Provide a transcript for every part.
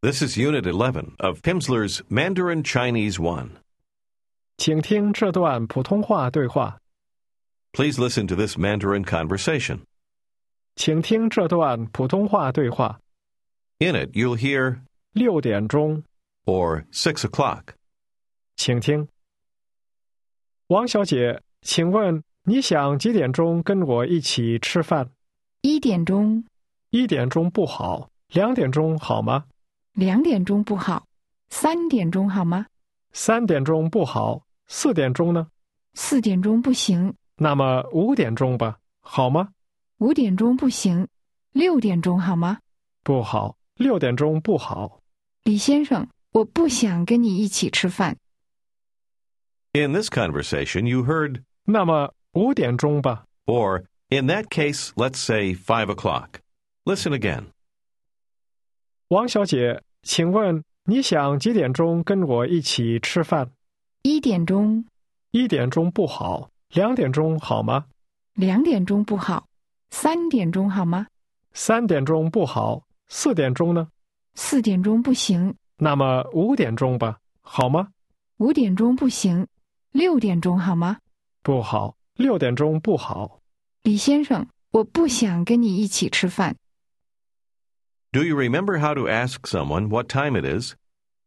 This is Unit 11 of Pimsleur's Mandarin Chinese 1. 请听这段普通话对话。 Please listen to this Mandarin conversation. 请听这段普通话对话。 In it, you'll hear 6点钟， or 6 o'clock. 请听。王小姐，请问你想几点钟跟我一起吃饭 1点钟 ？1点钟不好，2点钟好吗 ，2点钟不好，3点钟好吗 ？3点钟不好，4点钟呢？ ？4点钟不行那么5点钟吧，好吗？ ，5点钟不行，6点钟好吗？ 不好，6点钟不好。 李先生，我不想跟你一起吃饭。 In this conversation, you heard 那么5点钟吧。 or, in that case, let's say 5 o'clock. Listen again. 王小姐，请问你想几点钟跟我一起吃饭 1点钟 ？1点钟不好，2点钟好吗 ，2点钟不好，3点钟好吗 ？3点钟不好，4点钟呢？ ？4点钟不行那么5点钟吧，好吗？ ，5点钟不行，6点钟好吗？ 不好，6点钟不好。 李先生，我不想跟你一起吃饭。 Do you remember how to ask someone what time it is?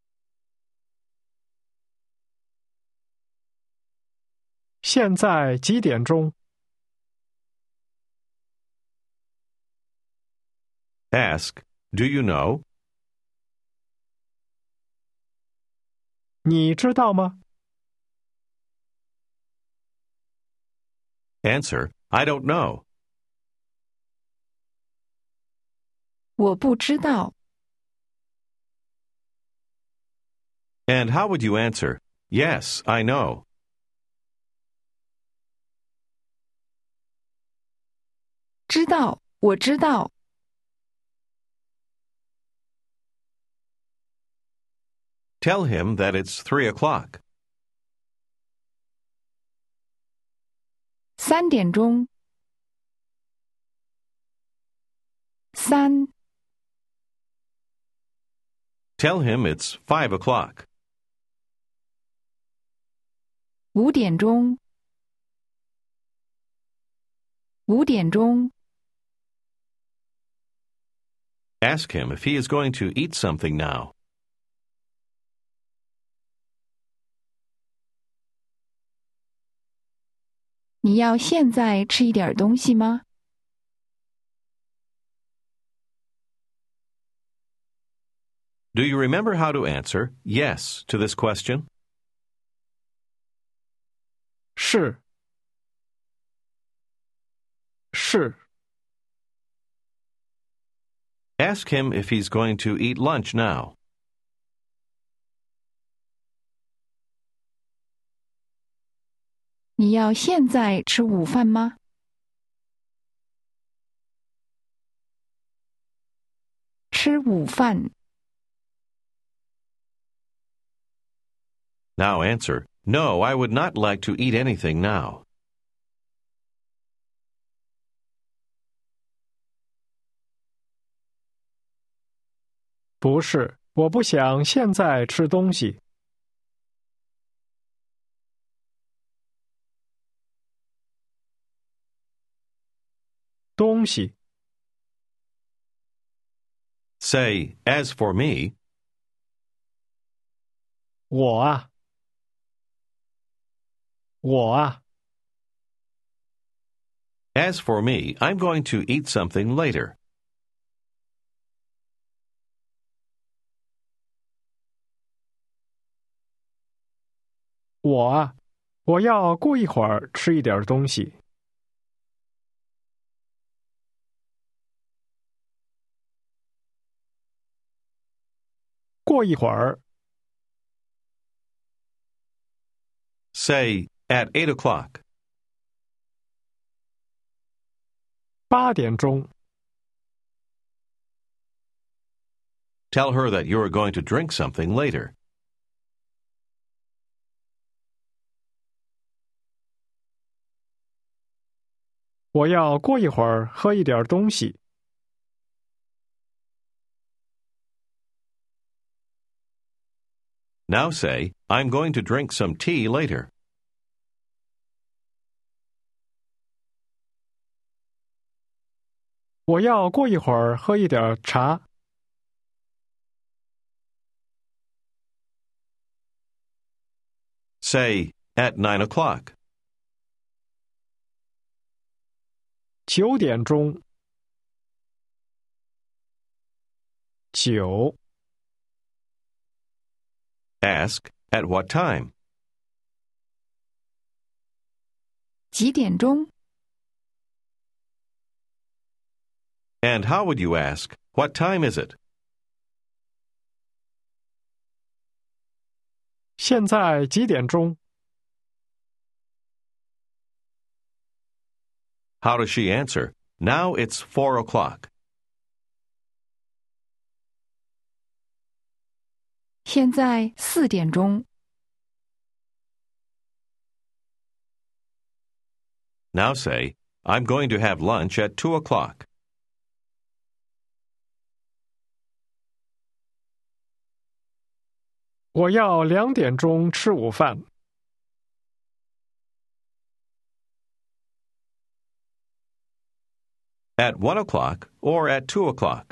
现在几点钟？ Ask, do you know? 你知道吗？ Answer, I don't know. 我不知道。 And how would you answer? Yes, I know. 知道，我知道。 Tell him that it's 3 o'clock. 3点钟。3 Tell him it's 5 o'clock. 5点钟。5点钟。 Ask him if he is going to eat something now. 你要现在吃一点东西吗？ Do you remember how to answer yes to this question? 是。是。 Ask him if he's going to eat lunch now. 你要现在吃午饭吗？ 吃午饭。 Now answer, no, I would not like to eat anything now. 不是，我不想现在吃东西。东西。 Say, as for me, 我啊。我啊。 as for me, I'm going to eat something later. 我啊，我要过一会儿吃一点东西。过一会儿。 Say, at 8 o'clock. 8点钟。 Tell her that you are going to drink something later. 我要过一会儿喝一点东西。 Now say, I'm going to drink some tea later. 我要过一会儿喝一点茶。 Say, at 9 o'clock. 9点钟。9。 Ask, at what time? 几点钟？ And how would you ask, what time is it? 现在几点钟？ How does she answer? Now it's 4 o'clock. 现在4点钟。 Now say, I'm going to have lunch at 2 o'clock. 我要2点钟吃午饭。 At 1 o'clock or at 2 o'clock.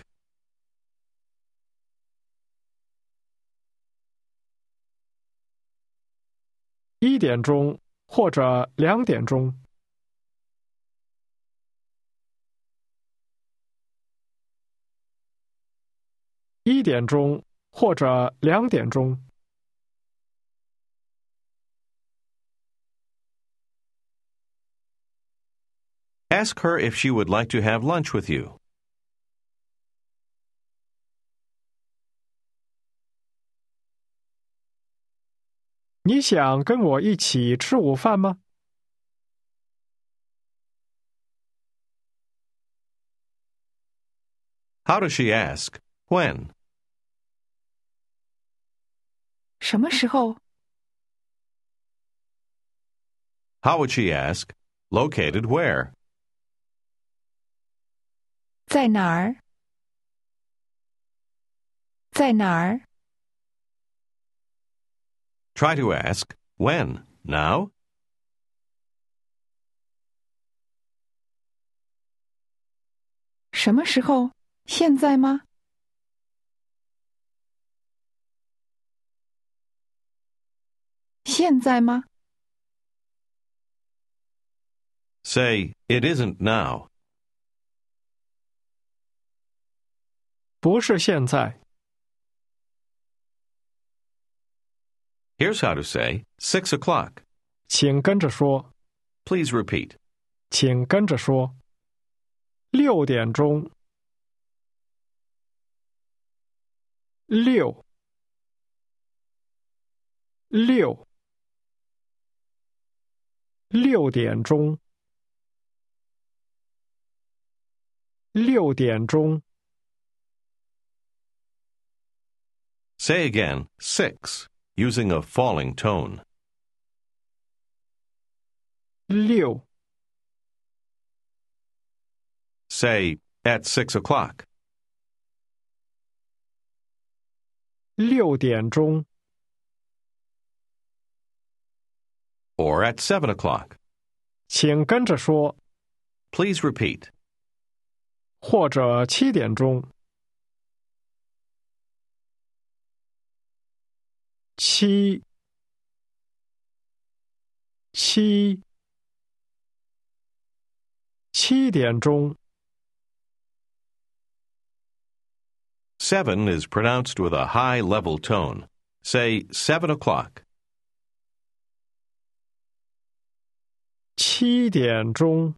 1点钟或者2点钟。1点钟或者2点钟。 Ask her if she would like to have lunch with you. 你想跟我一起吃午饭吗？ How does she ask? When? 什么时候？ How would she ask? Located where? 在哪儿？在哪儿？ Try to ask, when? Now? 什么时候？现在吗？现在吗？ Say, it isn't now. 不是现在。 Here's how to say, 6 o'clock. 请跟着说。 Please repeat. 请跟着说。6点钟。6。6点钟。6点钟。 Say again, 6, using a falling tone. 6。 Say, at 6 o'clock. 6点钟。 Or at 7 o'clock. 请跟着说。 Please repeat. 或者7点钟。7。7点钟。 7 is pronounced with a high level tone. Say 7 o'clock. 7点钟。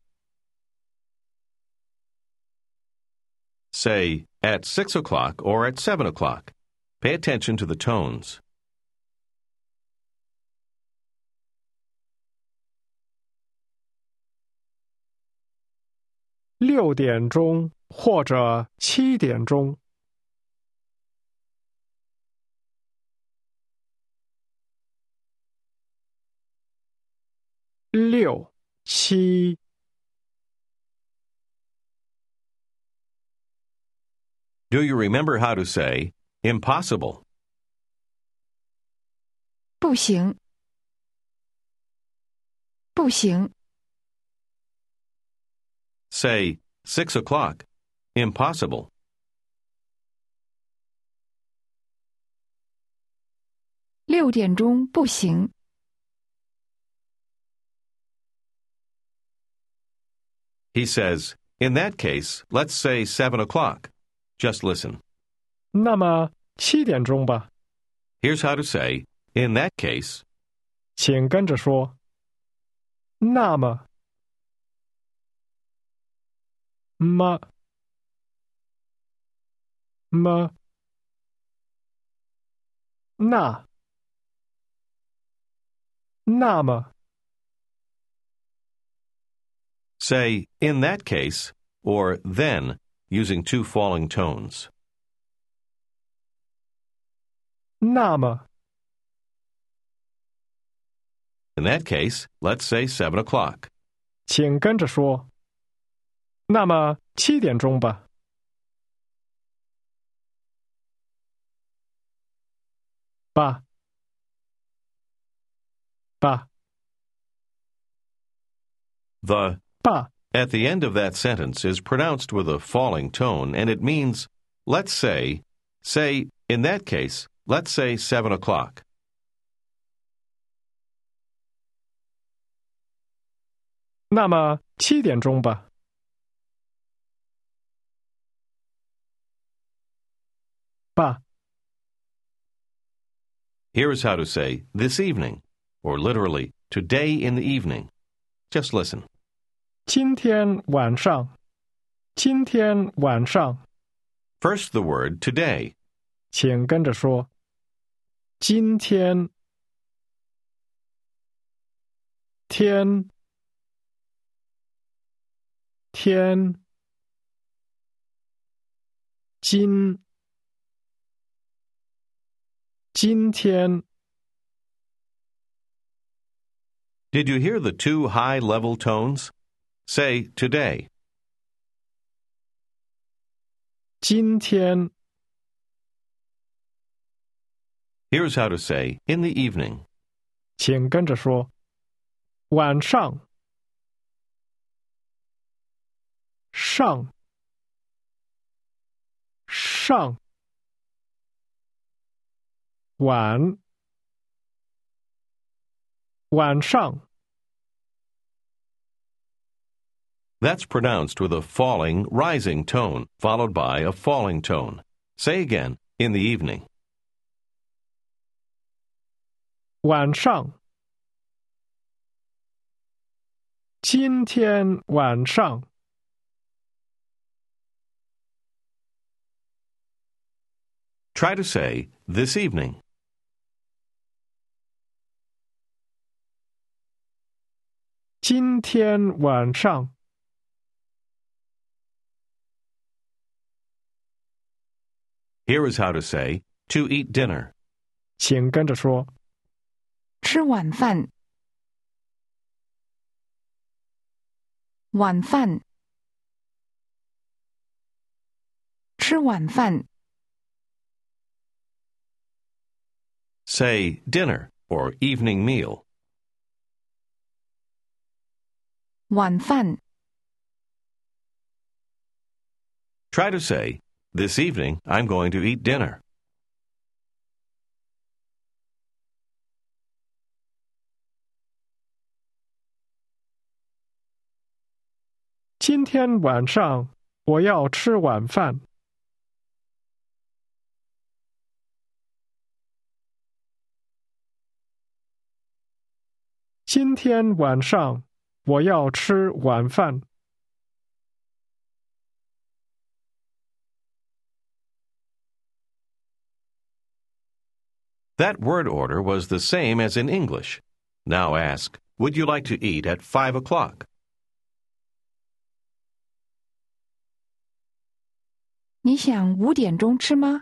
Say at 6 o'clock or at 7 o'clock. Pay attention to the tones. 6点钟或者7点钟。6、7。 Do you remember how to say impossible? 不行，不行。 Say 6 o'clock. Impossible. 6点钟不行。 He says, in that case, let's say 7 o'clock. Just listen. 那么7点钟吧， Here's how to say, in that case, 请跟着说。那么，么，那么。 say, in that case, or then, using two falling tones. 那么， In that case, let's say 7 o'clock. 请跟着说。那么7点钟吧。吧，吧， The 吧 at the end of that sentence is pronounced with a falling tone, and it means, let's say, in that case, let's say 7 o'clock. 那么7点钟吧。吧， Here is how to say this evening, or literally today in the evening. Just listen. 今天晚上，今天晚上， First the word today. 请跟着说。今天，天，天，今，今天。 Did you hear the two high level tones? Say today. 今天， Here's how to say in the evening. 请跟着说。晚上，上，上，晚，晚上。 That's pronounced with a falling, rising tone, followed by a falling tone. Say again, in the evening. 晚上，今天晚上。 Try to say this evening. 今天晚上。 Here is how to say to eat dinner. 请跟着说。 吃晚饭，晚饭，吃晚饭。 Say dinner or evening meal. 晚饭， Try to say, this evening I'm going to eat dinner. 今天晚上我要吃晚饭。今天晚上我要吃晚饭。 That word order was the same as in English. Now ask, would you like to eat at 5 o'clock? 你想5点钟吃吗？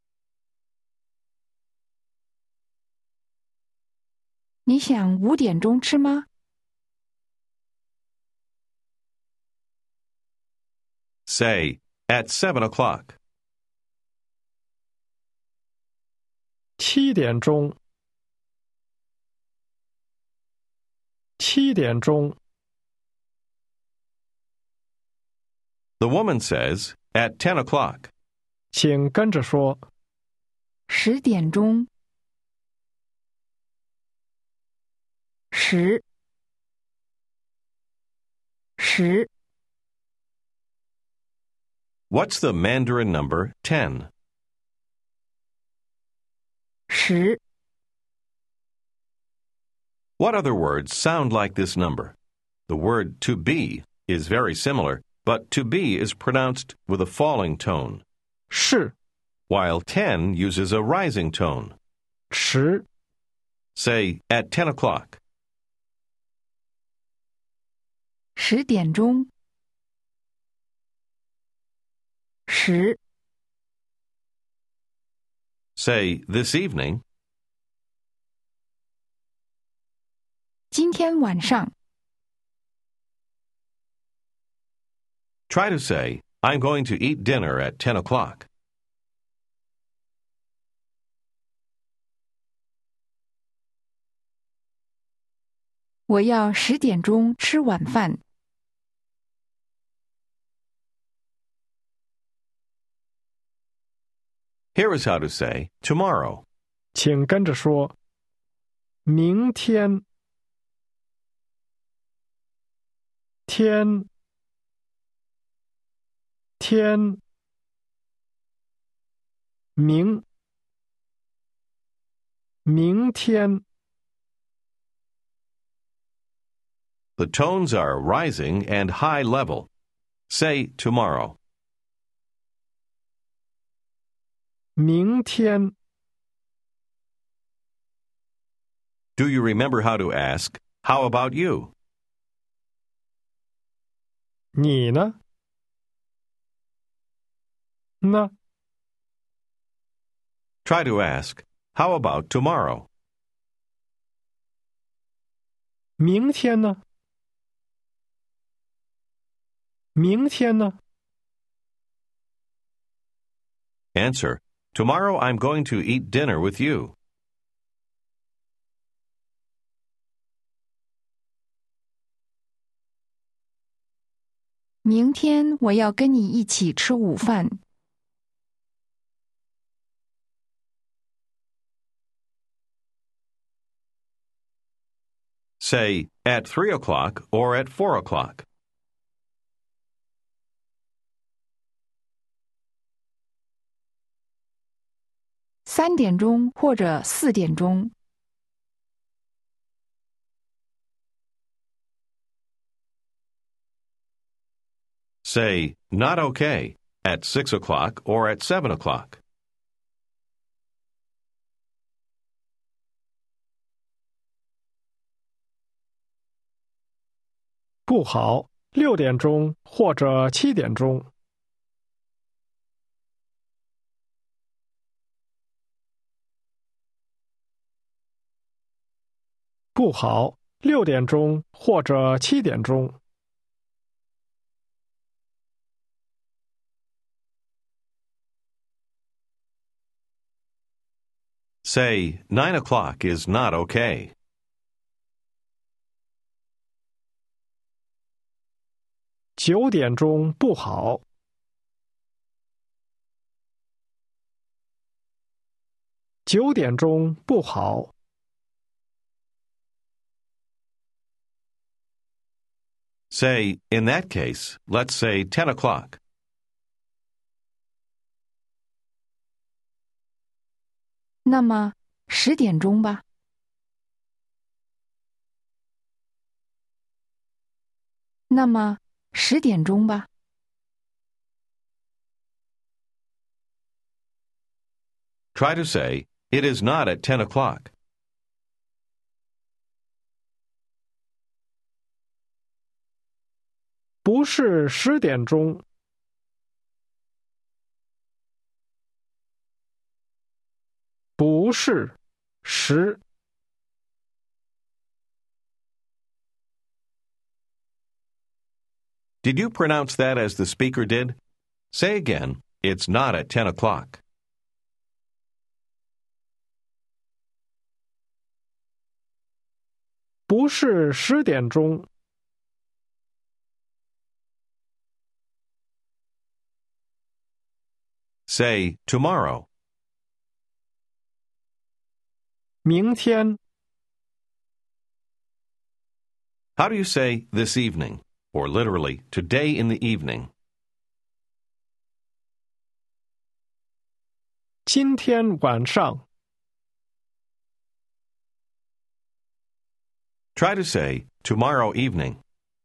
你想5点钟吃吗？ Say, at 7 o'clock. 7点钟。 7点钟。 The woman says, at 10 o'clock. 请跟着说。 10点钟。10。 What's the Mandarin number 10? 10。 What other words sound like this number? The word to be is very similar, but to be is pronounced with a falling tone, 是 while 10 uses a rising tone. 10 Say, at 10 o'clock. 10点钟。10。 Say, this evening. 今天晚上。 Try to say, I'm going to eat dinner at 10 o'clock. 我要10点钟吃晚饭。 Here is how to say, tomorrow. 请跟着说。明天。天。明天。 The tones are rising and high level. Say, tomorrow. 明天。 Do you remember how to ask, how about you? 你呢？呢？ Try to ask, how about tomorrow? 明天呢？明天呢？ Answer, tomorrow I'm going to eat dinner with you. 明天我要跟你一起吃午饭。 Say, at 3 o'clock or at 4 o'clock. 3点钟或者4点钟。 Say, not okay, at 6 o'clock or at 7 o'clock. 不好，6点钟或者7点钟。不好，6点钟或者7点钟。 Say, 9 o'clock is not okay. 9点钟不好。9点钟不好。 Say, in that case, let's say 10 o'clock. 那么10点钟吧。那么10点钟吧。 Try to say, it is not at 10 o'clock. 不是10点钟。不是10。 Did you pronounce that as the speaker did? Say again, it's not at 10 o'clock. 不是10点钟。 Say tomorrow. 明天。 How do you say this evening? Or literally, today in the evening? 今天晚上。 Try to say tomorrow evening.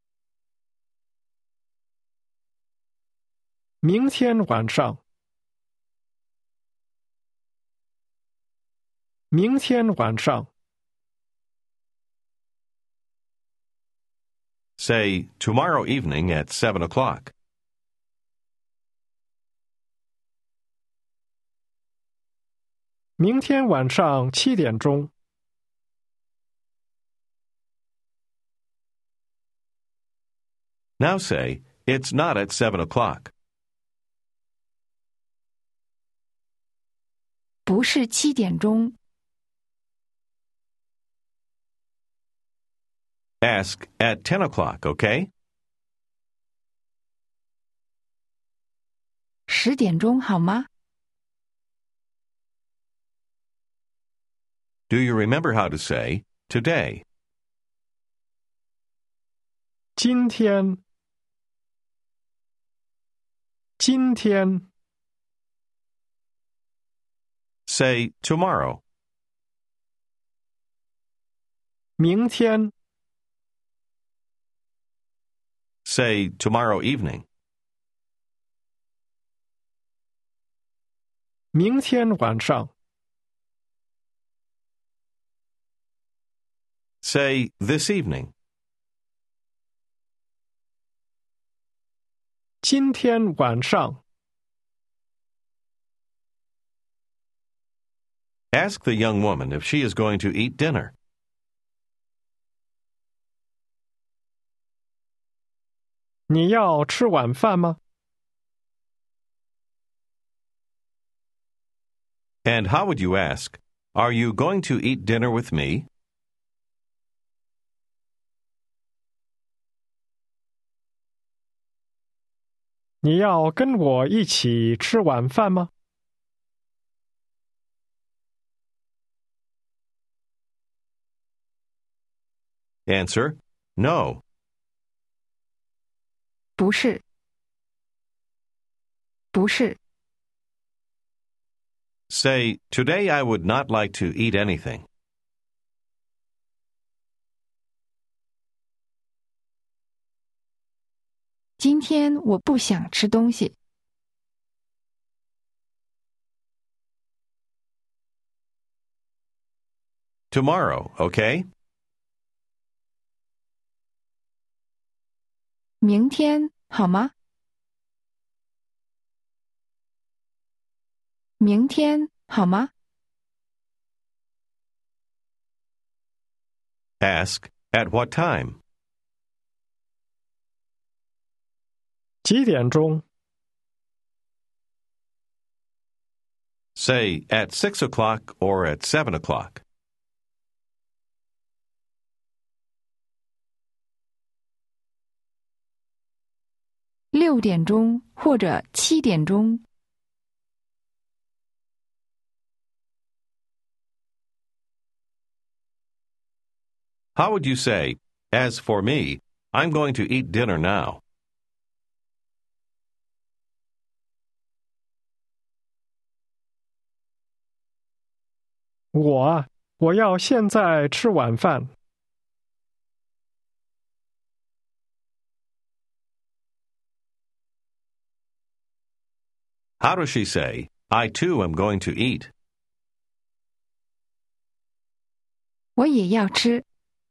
明天晚上。明天晚上。 Say tomorrow evening at 7 o'clock. 明天晚上7点钟。 Now say, it's not at 7 o'clock. 不是7点钟。 Ask at 10 o'clock, okay? 10点钟好吗？ Do you remember how to say today? 今天。今天。 Say tomorrow. 明天。 Say tomorrow evening. 明天晚上。 Say this evening. 今天晚上。 Ask the young woman if she is going to eat dinner. 你要吃晚饭吗？ And how would you ask, are you going to eat dinner with me? 你要跟我一起吃晚饭吗？ Answer, no. 不是。不是。 Say, today I would not like to eat anything. 今天我不想吃东西。 Tomorrow, okay? 明天好吗？明天好吗？ Ask, at what time? 几点钟？ Say, at 6 o'clock or at 7 o'clock. 6点钟或者7点钟。 How would you say, as for me, I'm going to eat dinner now? 我要现在吃晚饭。 How does she say, I too am going to eat? 我也要吃。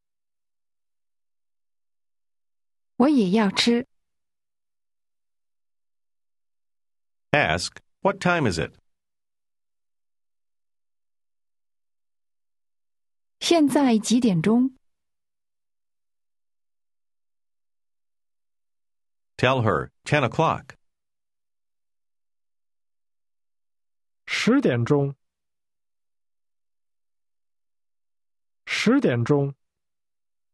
我也要吃。 Ask, what time is it? 现在几点钟？ Tell her, 10 o'clock. 10点钟。10点钟。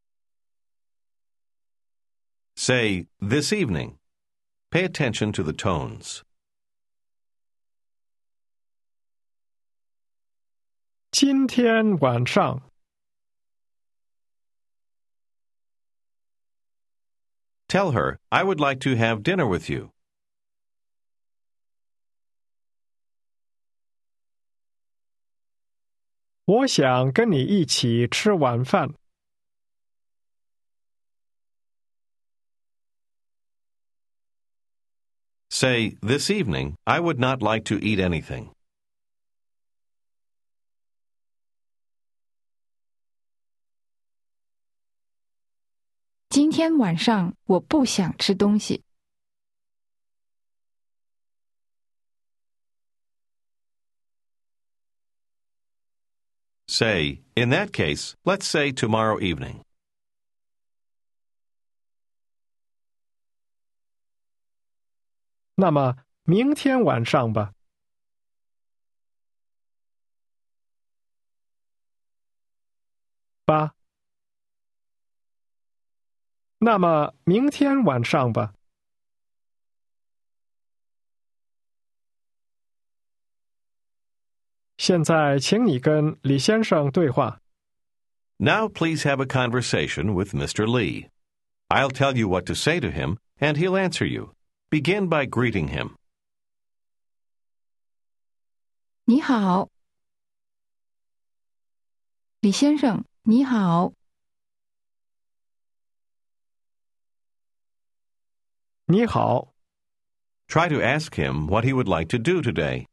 Say, this evening. Pay attention to the tones. 今天晚上。 Tell her, I would like to have dinner with you. 我想跟你一起吃晚饭。 Say, this evening, I would not like to eat anything. 今天晚上我不想吃东西。 Say, in that case, let's say tomorrow evening. 那么明天晚上吧。8。那么明天晚上吧。现在请你跟李先生对话。 Now please have a conversation with Mr. Lee. I'll tell you what to say to him, and he'll answer you. Begin by greeting him. 你好，李先生，你好。 你好。 Try to ask him what he would like to do today.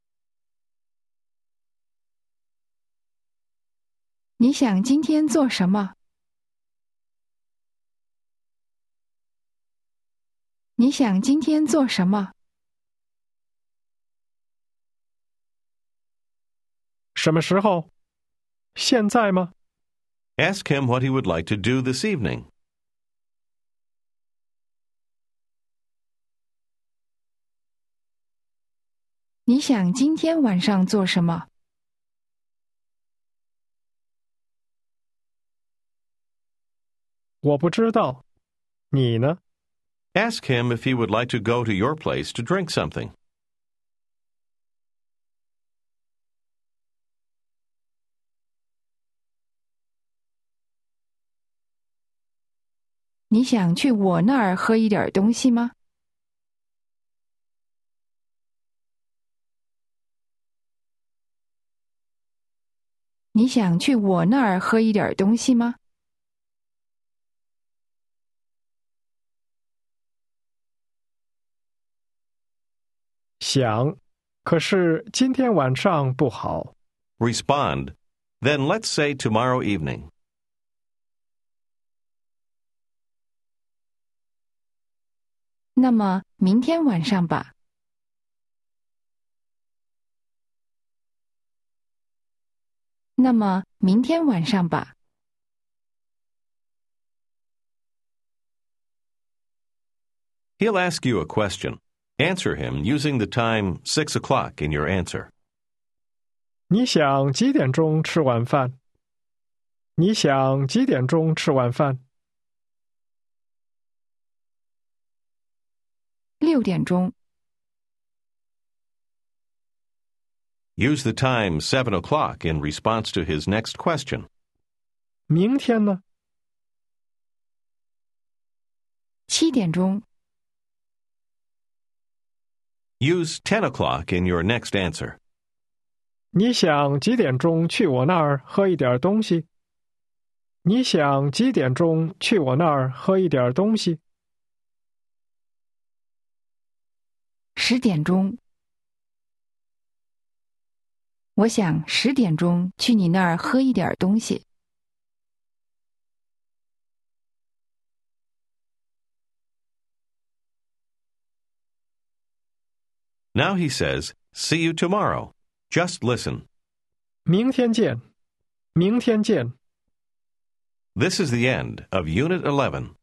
你想今天做什么？你想今天做什么？ 什么时候？现在吗？ Ask him what he would like to do this evening. 你想今天晚上做什么？ 我不知道。你呢？ Ask him if he would like to go to your place to drink something. 你想去我那儿喝一点东西吗？你想去我那儿喝一点东西吗？ 想，可是今天晚上不好。 Respond. Then let's say tomorrow evening. 那么明天晚上吧。那么明天晚上吧。 He'll ask you a question. Answer him using the time 6 o'clock in your answer. 你想几点钟吃晚饭？你想几点钟吃晚饭 ？6点钟。 Use the time 7 o'clock in response to his next question. 明天呢？ 7点钟。 Use 10 o'clock in your next answer. 你想几点钟去我那儿喝一点东西？你想几点钟去我那儿喝一点东西 ？10点钟。我想10点钟去你那儿喝一点东西。 Now he says, see you tomorrow. Just listen. 明天见。明天见。 This is the end of Unit 11.